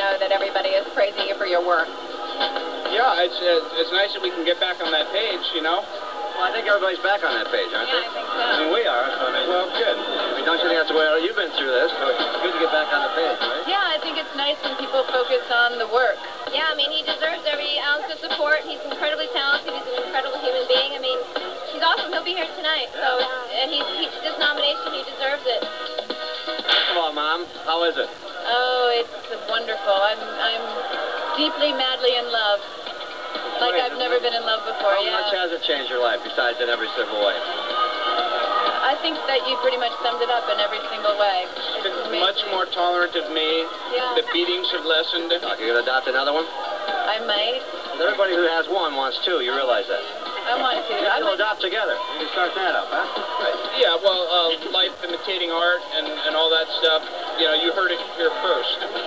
know that everybody is praising you for your work. Yeah, it's nice that we can get back on that page, you know? Well, I think everybody's back on that page, aren't they? Yeah, I think so. I mean, we are. So, Well, good. I mean, don't you think that's the way you've been through this? So it's good to get back on the page, right? Yeah, I think it's nice when people focus on the work. Yeah, I mean, he deserves every ounce of support. He's incredibly talented. He's an incredible human being. I mean, he's awesome. He'll be here tonight. So, and this nomination, he deserves it. Come on, Mom. How is it? Oh, it's wonderful. I'm deeply, madly in love. Like I've never been in love before, How much has it changed your life besides in every civil way? I think that you pretty much summed it up in every single way. Been much more tolerant of me. Yeah. The beatings have lessened. You gonna adopt another one? I might. Everybody who has one wants two. You realize that? I want to. Maybe we'll adopt together. We can start that up, huh? Yeah, well, life imitating art and all that stuff, you know, you heard it here first.